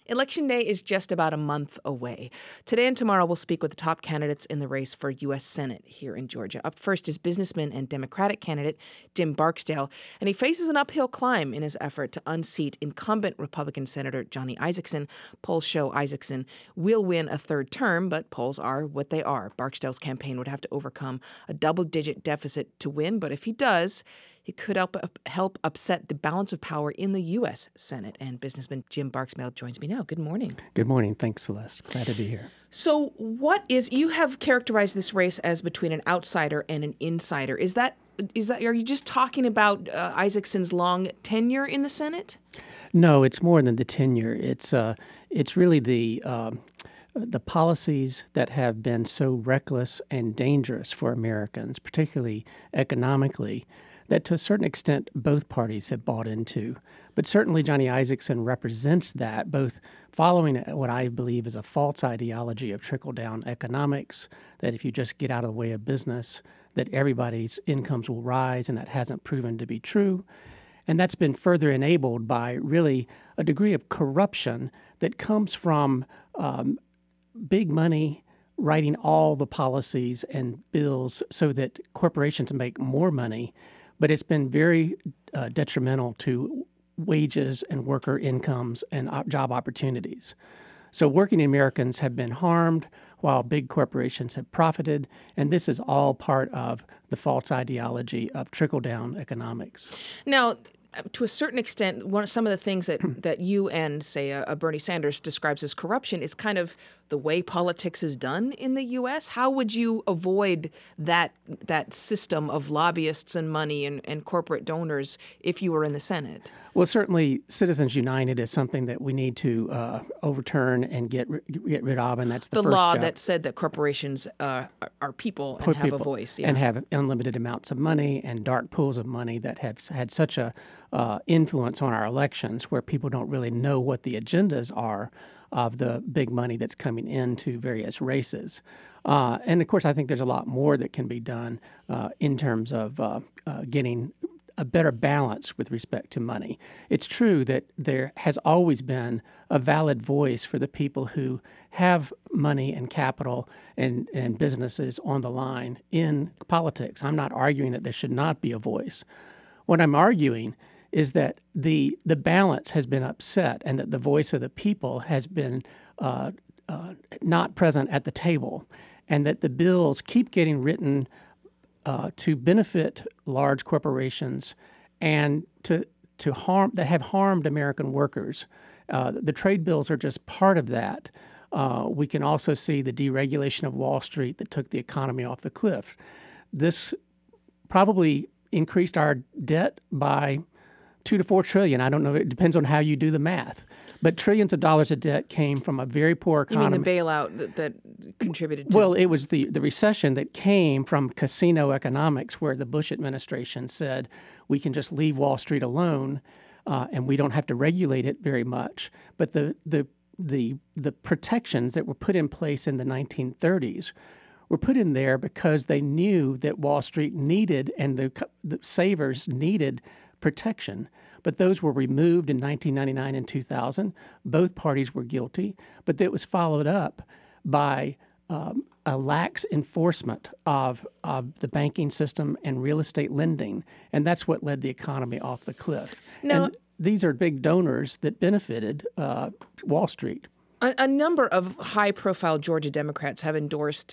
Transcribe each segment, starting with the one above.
Election Day is just about a month away. Today and tomorrow, we'll speak with the top candidates in the race for U.S. Senate here in Georgia. Up first is businessman and Democratic candidate Jim Barksdale, and he faces an uphill climb in his effort to unseat incumbent Republican Senator Johnny Isakson. Polls show Isakson will win a third term, but polls are what they are. Barksdale's campaign would have to overcome a double-digit deficit to win, but if he does, he could help upset the balance of power in the U.S. Senate. And businessman Jim Barksdale joins me now. Good morning. Good morning. Thanks, Celeste. Glad to be here. So you have characterized this race as between an outsider and an insider. Is that are you just talking about Isakson's long tenure in the Senate? No, it's more than the tenure. It's really the policies that have been so reckless and dangerous for Americans, particularly economically, that to a certain extent both parties have bought into. But certainly Johnny Isakson represents that, both following what I believe is a false ideology of trickle-down economics, that if you just get out of the way of business, that everybody's incomes will rise, and that hasn't proven to be true. And that's been further enabled by really a degree of corruption that comes from big money writing all the policies and bills so that corporations make more money. But it's been very detrimental to wages and worker incomes and job opportunities. So working Americans have been harmed while big corporations have profited, and this is all part of the false ideology of trickle-down economics. Now, to a certain extent, some of the things that you and, say, Bernie Sanders describes as corruption is kind of the way politics is done in the U.S. How would you avoid that system of lobbyists and money and corporate donors if you were in the Senate? Well, certainly Citizens United is something that we need to overturn and get rid of, and that's the first law job. that said that corporations are people and have a voice. Yeah. And have unlimited amounts of money and dark pools of money that have had such a influence on our elections, where people don't really know what the agendas are of the big money that's coming into various races. And of course, I think there's a lot more that can be done in terms of getting a better balance with respect to money. It's true that there has always been a valid voice for the people who have money and capital and businesses on the line in politics. I'm not arguing that there should not be a voice. What I'm arguing is that the balance has been upset and that the voice of the people has been not present at the table, and that the bills keep getting written to benefit large corporations and to harm that have harmed American workers. The trade bills are just part of that. We can also see the deregulation of Wall Street that took the economy off the cliff. This probably increased our debt by $2 to $4 trillion. I don't know. It depends on how you do the math. But trillions of dollars of debt came from a very poor economy. You mean the bailout that contributed to? Well, it was the recession that came from casino economics, where the Bush administration said we can just leave Wall Street alone and we don't have to regulate it very much. But the protections that were put in place in the 1930s were put in there because they knew that Wall Street needed and the savers needed protection. But those were removed in 1999 and 2000. Both parties were guilty, but that was followed up by a lax enforcement of the banking system and real estate lending, and that's what led the economy off the cliff. Now, and these are big donors that benefited Wall Street. A number of high-profile Georgia Democrats have endorsed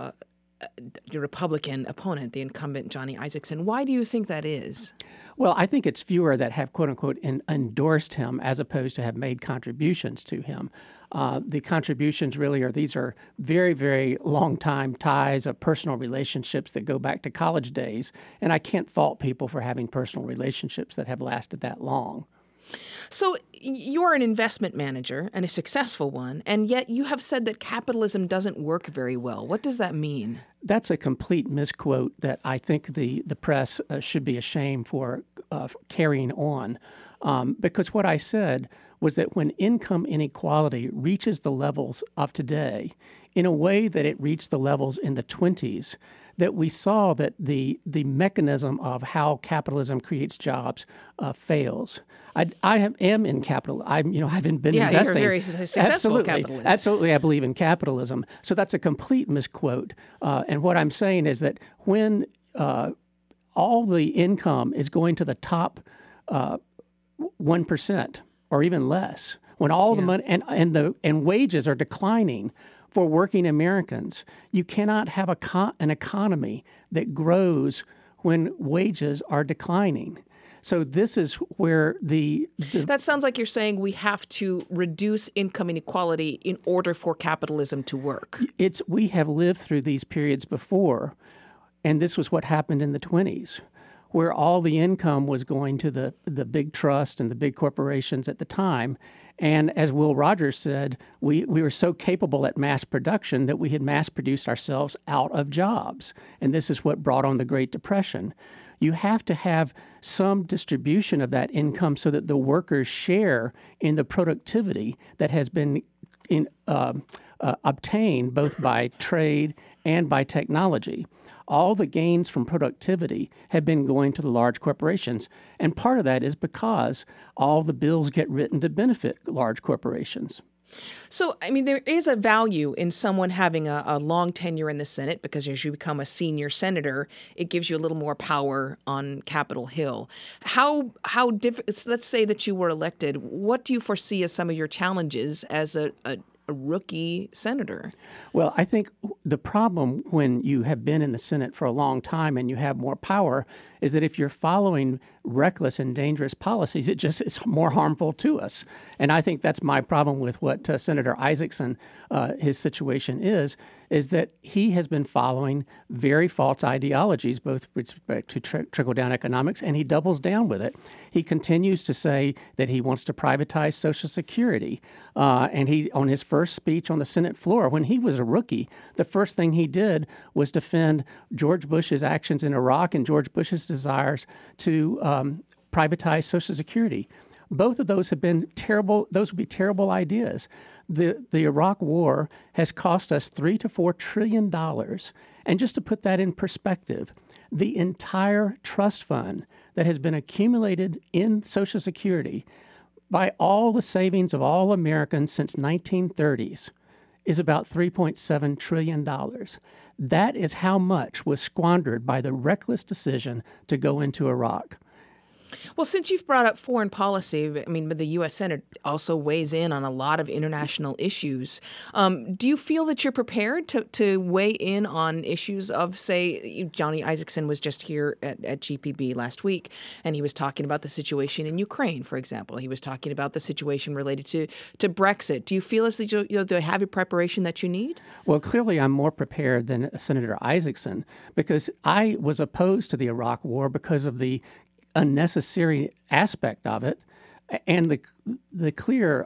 your Republican opponent, the incumbent Johnny Isakson. Why do you think that is? Well, I think it's fewer that have, quote unquote, endorsed him as opposed to have made contributions to him. The contributions really these are very, very long-time ties of personal relationships that go back to college days. And I can't fault people for having personal relationships that have lasted that long. So you're an investment manager, and a successful one, and yet you have said that capitalism doesn't work very well. What does that mean? That's a complete misquote that I think the press should be ashamed for carrying on. Because what I said was that when income inequality reaches the levels of today, in a way that it reached the levels in the 20s, that we saw that the mechanism of how capitalism creates jobs fails. Am in capital. I've been investing. You're a very successful Absolutely. capitalist. Absolutely, I believe in capitalism. So that's a complete misquote. And what I'm saying is that when all the income is going to the top 1% or even less, when all the money and wages are declining for working Americans, you cannot have an economy that grows when wages are declining. So this is where That sounds like you're saying we have to reduce income inequality in order for capitalism to work. We have lived through these periods before, and this was what happened in the 20s, where all the income was going to the big trust and the big corporations at the time. And as Will Rogers said, we were so capable at mass production that we had mass produced ourselves out of jobs. And this is what brought on the Great Depression. You have to have some distribution of that income so that the workers share in the productivity that has been obtained both by trade and by technology. All the gains from productivity have been going to the large corporations. And part of that is because all the bills get written to benefit large corporations. So, I mean, there is a value in someone having a long tenure in the Senate because as you become a senior senator, it gives you a little more power on Capitol Hill. Let's say that you were elected. What do you foresee as some of your challenges as a rookie senator? Well, I think the problem when you have been in the Senate for a long time and you have more power is that if you're following reckless and dangerous policies, it's more harmful to us. And I think that's my problem with what Senator Isaacson, his situation is that he has been following very false ideologies, both with respect to trickle-down economics, and he doubles down with it. He continues to say that he wants to privatize Social Security. And he, on his first speech on the Senate floor, when he was a rookie, the first thing he did was defend George Bush's actions in Iraq and George Bush's desires to privatize Social Security. Both of those have been terrible. Those would be terrible ideas. The Iraq War has cost us $3 to $4 trillion. And just to put that in perspective, the entire trust fund that has been accumulated in Social Security by all the savings of all Americans since 1930s is about $3.7 trillion. That is how much was squandered by the reckless decision to go into Iraq. Well, since you've brought up foreign policy, I mean, the U.S. Senate also weighs in on a lot of international issues. Do you feel that you're prepared to weigh in on issues of, say, Johnny Isaacson was just here at GPB last week, and he was talking about the situation in Ukraine, for example. He was talking about the situation related to Brexit. Do you feel as though you have your preparation that you need? Well, clearly I'm more prepared than Senator Isaacson because I was opposed to the Iraq War because of the unnecessary aspect of it and the clear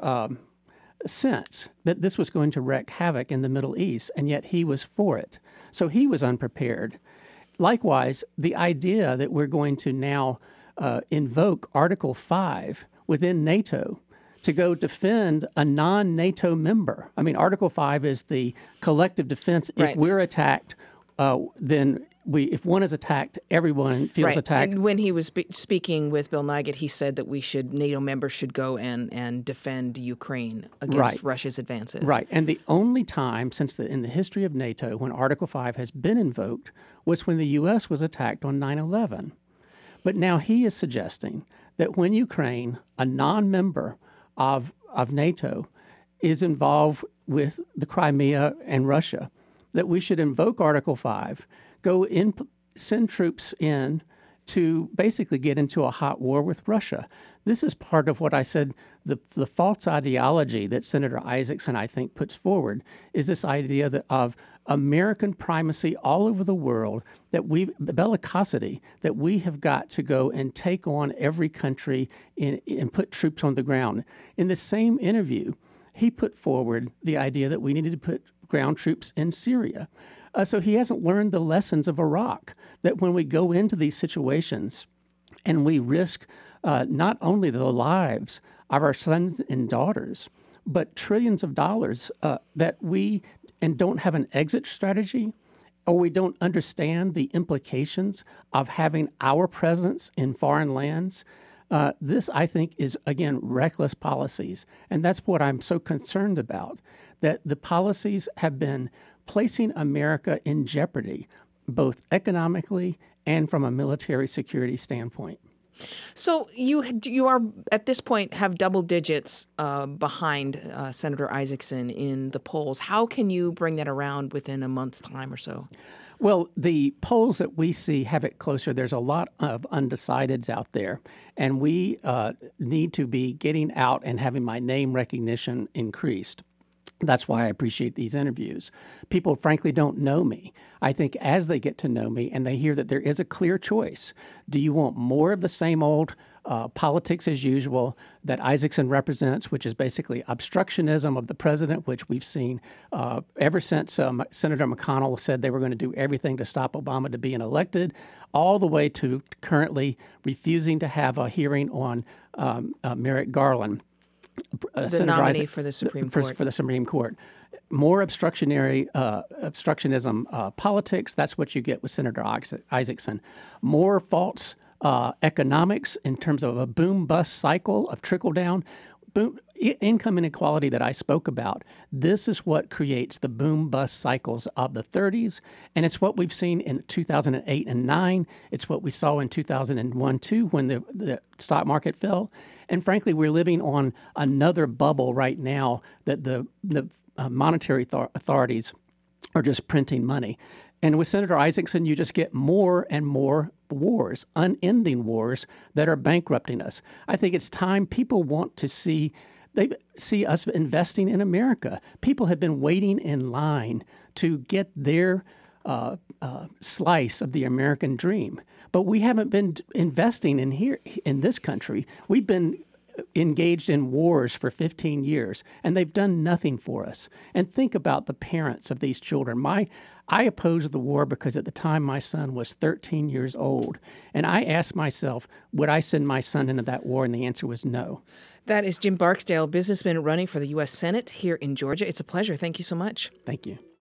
sense that this was going to wreak havoc in the Middle East, and yet he was for it. So he was unprepared. Likewise, the idea that we're going to now invoke Article 5 within NATO to go defend a non-NATO member. I mean, Article 5 is the collective defense. Right. If we're attacked, then if one is attacked, everyone feels attacked. And when he was speaking with Bill Nigut, he said that NATO members should go and defend Ukraine against Russia's advances. Right. And the only time in the history of NATO when Article 5 has been invoked was when the U.S. was attacked on 9/11. But now he is suggesting that when Ukraine, a non-member of NATO, is involved with the Crimea and Russia, that we should invoke Article 5, send troops in to basically get into a hot war with Russia. This is part of what I said, the false ideology that Senator Isaacson, I think, puts forward is this idea of American primacy all over the world, bellicosity, that we have got to go and take on every country and put troops on the ground. In the same interview, he put forward the idea that we needed to put ground troops in Syria. So he hasn't learned the lessons of Iraq, that when we go into these situations and we risk not only the lives of our sons and daughters, but trillions of dollars that we and don't have an exit strategy, or we don't understand the implications of having our presence in foreign lands. This, I think, is, again, reckless policies. And that's what I'm so concerned about, that the policies have been placing America in jeopardy, both economically and from a military security standpoint. So you are at this point have double digits behind Senator Isaacson in the polls. How can you bring that around within a month's time or so? Well, the polls that we see have it closer. There's a lot of undecideds out there, and we need to be getting out and having my name recognition increased. That's why I appreciate these interviews. People, frankly, don't know me. I think as they get to know me and they hear that there is a clear choice, do you want more of the same old politics as usual that Isaacson represents, which is basically obstructionism of the president, which we've seen ever since Senator McConnell said they were going to do everything to stop Obama to being elected, all the way to currently refusing to have a hearing on Merrick Garland. The nominee for the Supreme Court. For the Supreme Court. More obstructionism politics, that's what you get with Senator Isaacson. More false economics in terms of a boom-bust cycle of trickle-down. Income inequality that I spoke about, this is what creates the boom-bust cycles of the 30s, and it's what we've seen in 2008 and 9. It's what we saw in 2001, too, when the stock market fell. And frankly, we're living on another bubble right now that the monetary authorities are just printing money. And with Senator Isaacson, you just get more and more wars, unending wars that are bankrupting us. I think it's time people want to see us investing in America. People have been waiting in line to get their slice of the American dream. But we haven't been investing in this country. We've been engaged in wars for 15 years, and they've done nothing for us. And think about the parents of these children. I opposed the war because at the time my son was 13 years old. And I asked myself, would I send my son into that war? And the answer was no. That is Jim Barksdale, businessman running for the U.S. Senate here in Georgia. It's a pleasure. Thank you so much. Thank you.